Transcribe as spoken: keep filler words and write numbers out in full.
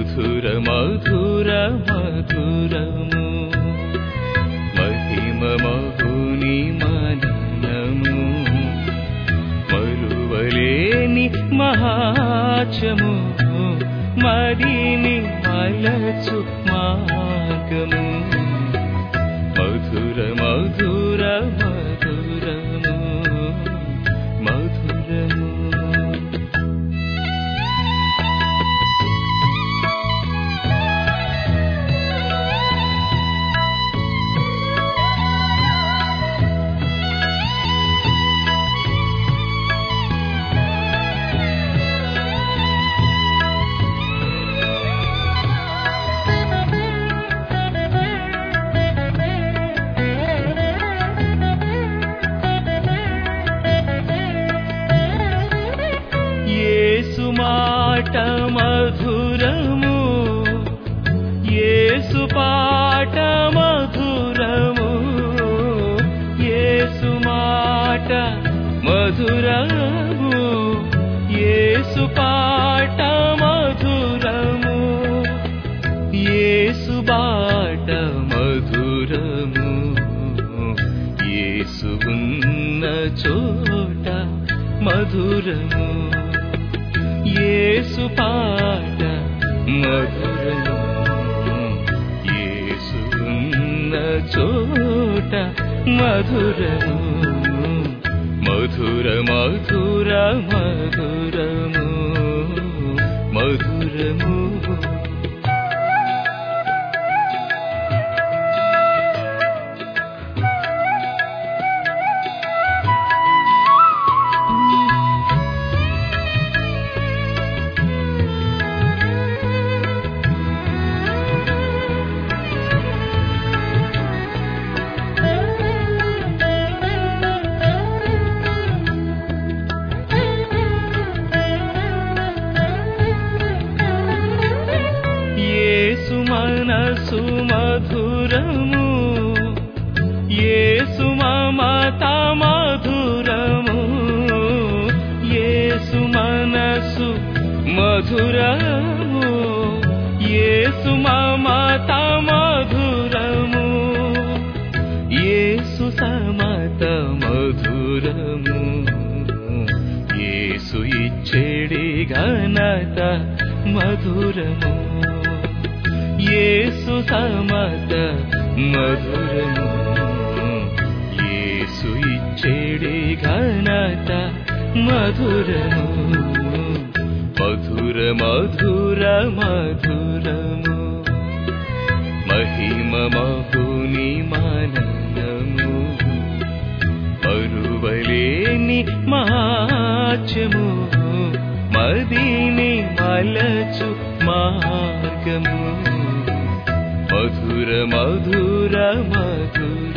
మధుర మధుర మధురము మహిమ మహుని మననము మరువలేని మహాచము మదిని మలచు మార్గము మధుర మధుర మధురము మధురము మాట మధురము యేసు పాట మధురము యేసు మాట మధురము యేసు పాట మధురము యేసు బాట మధురము యేసు ఉన్న చోట మధురము యేసు పాట మధురము యేసు ఉన్న చోట మధురము మధుర మధుర మధురము మధురము మనసు మధురము యేసు మమత మధురము యేసు మనసు మధురము యేసు మమత మధురము యేసు సమత మధురము యేసు ఇచ్చేడి ఘనత మధురము యేసు సమత మధురము యేసు ఇచ్చేడి ఘనత మధురము మధుర మధుర మధురము మహిమ మహుని మననము మరువలేని మహాచము మదిని మలచు మార్గము మధుర మధుర మధుర